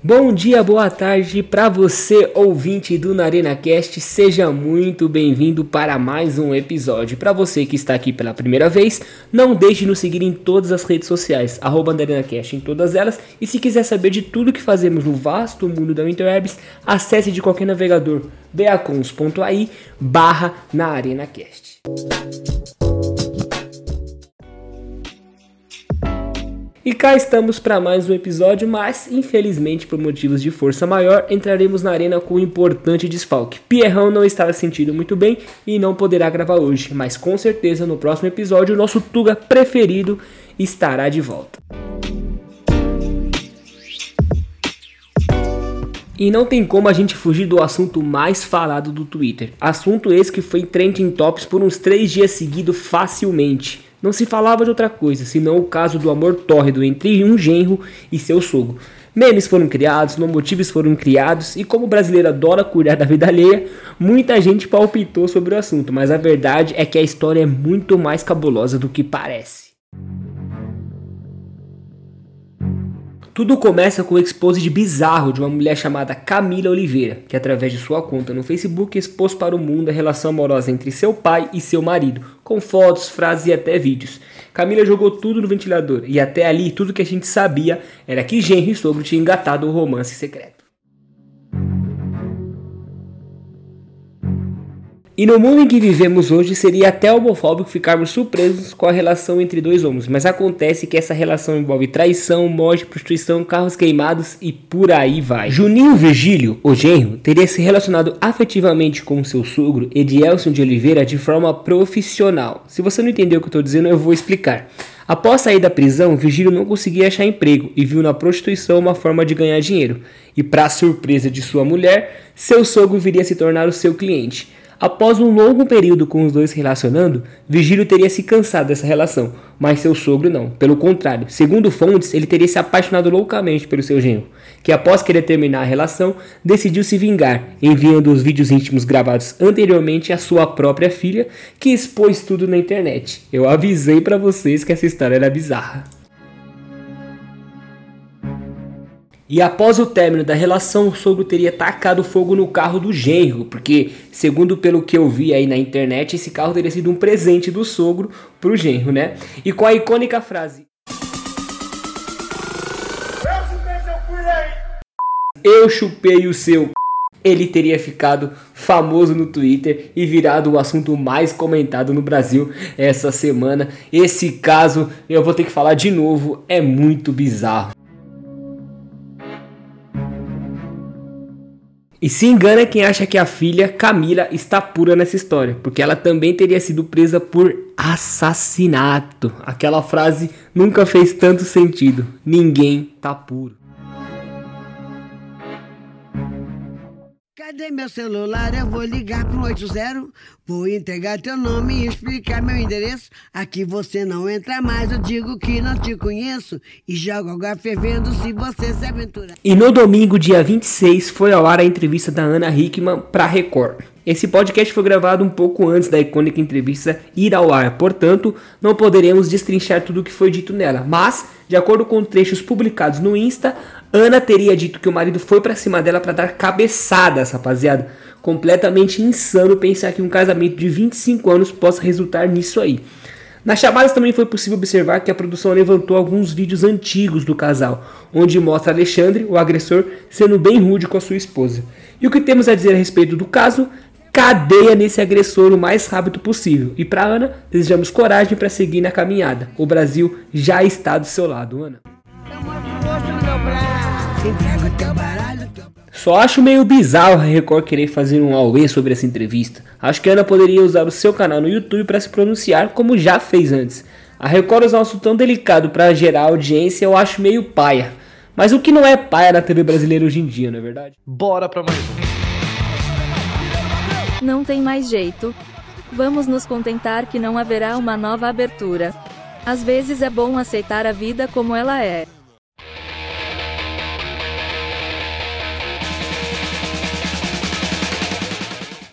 Bom dia, boa tarde para você, ouvinte do NarenaCast, seja muito bem-vindo para mais um episódio. Para você que está aqui pela primeira vez, não deixe de nos seguir em todas as redes sociais, @NarenaCast em todas elas, e se quiser saber de tudo que fazemos no vasto mundo da Interwebs, acesse de qualquer navegador beacons.ai/NarenaCast. E cá estamos para mais um episódio, mas infelizmente por motivos de força maior entraremos na arena com um importante desfalque. Pierrão não estava se sentindo muito bem e não poderá gravar hoje, mas com certeza no próximo episódio o nosso Tuga preferido estará de volta. E não tem como a gente fugir do assunto mais falado do Twitter. Assunto esse que foi trending topics por uns 3 dias seguidos facilmente. Não se falava de outra coisa, senão o caso do amor tórrido entre um genro e seu sogro. Memes foram criados, motivos foram criados, e como o brasileiro adora cuidar da vida alheia, muita gente palpitou sobre o assunto, mas a verdade é que a história é muito mais cabulosa do que parece. Tudo começa com o expose bizarro de uma mulher chamada Camila Oliveira, que através de sua conta no Facebook expôs para o mundo a relação amorosa entre seu pai e seu marido, com fotos, frases e até vídeos. Camila jogou tudo no ventilador, e até ali tudo que a gente sabia era que genro e sogro tinham engatado um romance secreto. E no mundo em que vivemos hoje, seria até homofóbico ficarmos surpresos com a relação entre dois homens, mas acontece que essa relação envolve traição, morte, prostituição, carros queimados e por aí vai. Juninho Virgílio, o genro, teria se relacionado afetivamente com seu sogro, Edielson de Oliveira, de forma profissional. Se você não entendeu o que eu estou dizendo, eu vou explicar. Após sair da prisão, Virgílio não conseguia achar emprego e viu na prostituição uma forma de ganhar dinheiro. E para surpresa de sua mulher, seu sogro viria a se tornar o seu cliente. Após um longo período com os dois se relacionando, Virgílio teria se cansado dessa relação, mas seu sogro não. Pelo contrário, segundo fontes, ele teria se apaixonado loucamente pelo seu genro, que após querer terminar a relação, decidiu se vingar, enviando os vídeos íntimos gravados anteriormente à sua própria filha, que expôs tudo na internet. Eu avisei pra vocês que essa história era bizarra. E após o término da relação, o sogro teria tacado fogo no carro do genro, porque, segundo pelo que eu vi aí na internet, esse carro teria sido um presente do sogro pro genro, né? E com a icônica frase: "Eu chupei o seu", ele teria ficado famoso no Twitter e virado o assunto mais comentado no Brasil essa semana. Esse caso, eu vou ter que falar de novo, é muito bizarro. E se engana quem acha que a filha Camila está pura nessa história, porque ela também teria sido presa por assassinato. Aquela frase nunca fez tanto sentido. Ninguém tá puro. Cadê meu celular? Eu vou ligar pro 80. Vou entregar teu nome e explicar meu endereço. Aqui você não entra mais, eu digo que não te conheço. E jogo água fervendo se você se aventurar. E no domingo, dia 26, foi ao ar a entrevista da Ana Hickman pra Record. Esse podcast foi gravado um pouco antes da icônica entrevista ir ao ar, portanto, não poderemos destrinchar tudo o que foi dito nela. Mas, de acordo com trechos publicados no Insta, Ana teria dito que o marido foi pra cima dela pra dar cabeçadas, rapaziada. Completamente insano pensar que um casamento de 25 anos possa resultar nisso aí. Nas chamadas também foi possível observar que a produção levantou alguns vídeos antigos do casal, onde mostra Alexandre, o agressor, sendo bem rude com a sua esposa. E o que temos a dizer a respeito do caso? Cadeia nesse agressor o mais rápido possível. E para Ana, desejamos coragem para seguir na caminhada. O Brasil já está do seu lado, Ana. Só acho meio bizarro a Record querer fazer um auê sobre essa entrevista. Acho que a Ana poderia usar o seu canal no YouTube para se pronunciar, como já fez antes. A Record usar um assunto tão delicado para gerar audiência eu acho meio paia. Mas o que não é paia na TV brasileira hoje em dia, não é verdade? Bora pra mais um. Não tem mais jeito. Vamos nos contentar que não haverá uma nova abertura. Às vezes é bom aceitar a vida como ela é.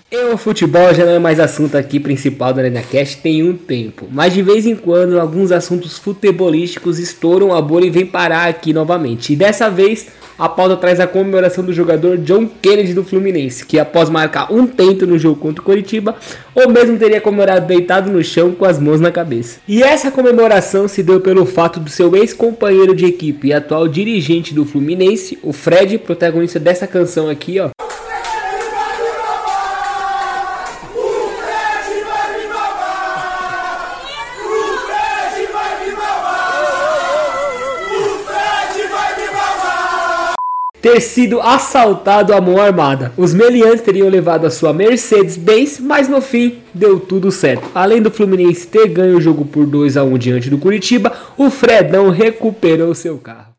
O futebol já não é mais assunto aqui principal da ArenaCast tem um tempo, mas de vez em quando alguns assuntos futebolísticos estouram a bolha e vêm parar aqui novamente. E dessa vez a pauta traz a comemoração do jogador John Kennedy do Fluminense, que após marcar um tento no jogo contra o Coritiba, ou mesmo teria comemorado deitado no chão com as mãos na cabeça. E essa comemoração se deu pelo fato do seu ex-companheiro de equipe e atual dirigente do Fluminense, o Fred, protagonista dessa canção aqui, ó. Ter sido assaltado à mão armada. Os meliantes teriam levado a sua Mercedes-Benz, mas no fim deu tudo certo. Além do Fluminense ter ganho o jogo por 2-1 diante do Coritiba, o Fredão recuperou seu carro.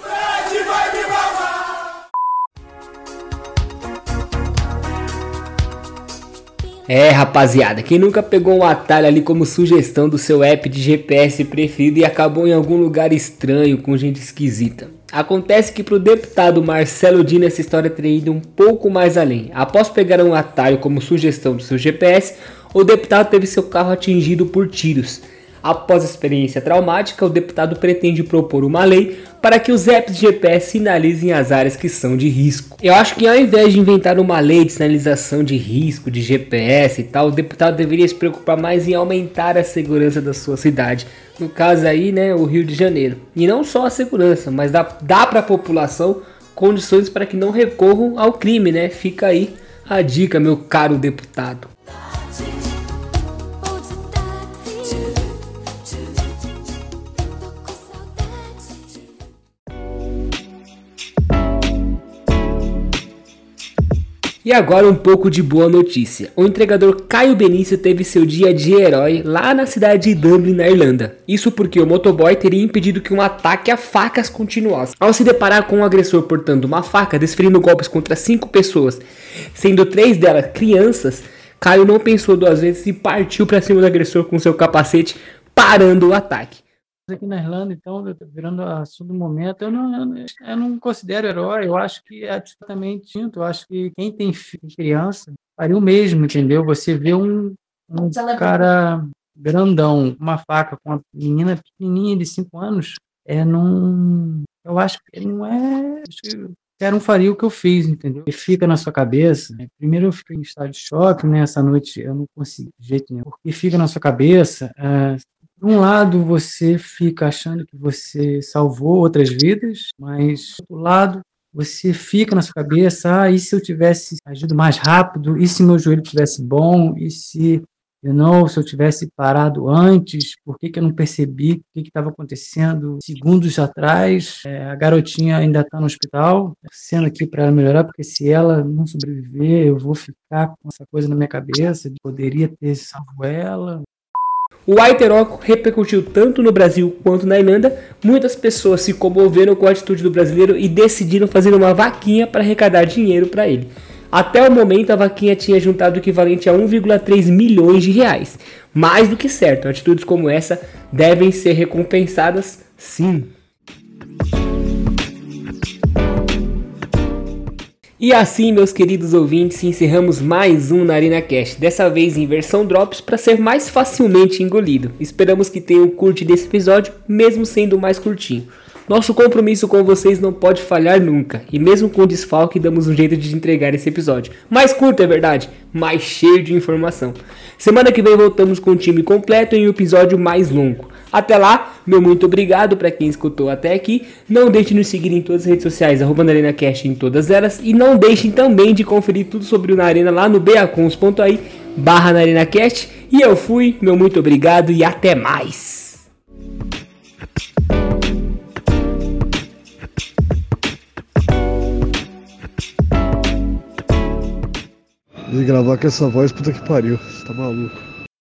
Rapaziada, quem nunca pegou um atalho ali como sugestão do seu app de GPS preferido e acabou em algum lugar estranho com gente esquisita? Acontece que para o deputado Marcelo Dino essa história teria ido um pouco mais além. Após pegar um atalho como sugestão do seu GPS, o deputado teve seu carro atingido por tiros. Após a experiência traumática, o deputado pretende propor uma lei para que os apps de GPS sinalizem as áreas que são de risco. Eu acho que ao invés de inventar uma lei de sinalização de risco de GPS e tal, o deputado deveria se preocupar mais em aumentar a segurança da sua cidade. No caso aí, né, o Rio de Janeiro. E não só a segurança, mas dá para a população condições para que não recorram ao crime, né? Fica aí a dica, meu caro deputado. E agora um pouco de boa notícia. O entregador Caio Benício teve seu dia de herói lá na cidade de Dublin, na Irlanda. Isso porque o motoboy teria impedido que um ataque a facas continuasse. Ao se deparar com um agressor portando uma faca, desferindo golpes contra 5 pessoas, sendo 3 delas crianças, Caio não pensou 2 vezes e partiu para cima do agressor com seu capacete, parando o ataque. Aqui na Irlanda, então, virando assunto do momento, eu não considero herói, eu acho que é absolutamente distinto, eu acho que quem tem criança faria o mesmo, entendeu? Você vê um cara grandão, uma faca com uma menina pequenininha de 5 anos, eu acho que ele não é... Qualquer um faria o que eu fiz, entendeu? E fica na sua cabeça, né? Primeiro eu fiquei em estado de choque, né? Essa noite eu não consegui de jeito nenhum, porque fica na sua cabeça... De um lado, você fica achando que você salvou outras vidas, mas, do outro lado, você fica na sua cabeça, e se eu tivesse agido mais rápido, e se meu joelho tivesse bom, e se eu tivesse parado antes, por que eu não percebi o que estava acontecendo segundos atrás? A garotinha ainda está no hospital, sendo aqui para ela melhorar, porque se ela não sobreviver, eu vou ficar com essa coisa na minha cabeça, de poderia ter salvo ela. O Aiteroco repercutiu tanto no Brasil quanto na Irlanda. Muitas pessoas se comoveram com a atitude do brasileiro e decidiram fazer uma vaquinha para arrecadar dinheiro para ele. Até o momento a vaquinha tinha juntado o equivalente a 1,3 milhões de reais. Mais do que certo, atitudes como essa devem ser recompensadas sim. E assim, meus queridos ouvintes, encerramos mais um na ArenaCast, dessa vez em versão Drops para ser mais facilmente engolido. Esperamos que tenham curtido esse episódio, mesmo sendo mais curtinho. Nosso compromisso com vocês não pode falhar nunca, e mesmo com desfalque damos um jeito de entregar esse episódio. Mais curto, é verdade, mas cheio de informação. Semana que vem voltamos com o time completo em um episódio mais longo. Até lá, meu muito obrigado para quem escutou até aqui. Não deixe de nos seguir em todas as redes sociais, @ArenaCast em todas elas. E não deixem também de conferir tudo sobre o Na Arena lá no beacons.ai/NaArenaCast. E eu fui, meu muito obrigado e até mais. E gravar com essa voz, puta que pariu, você tá maluco.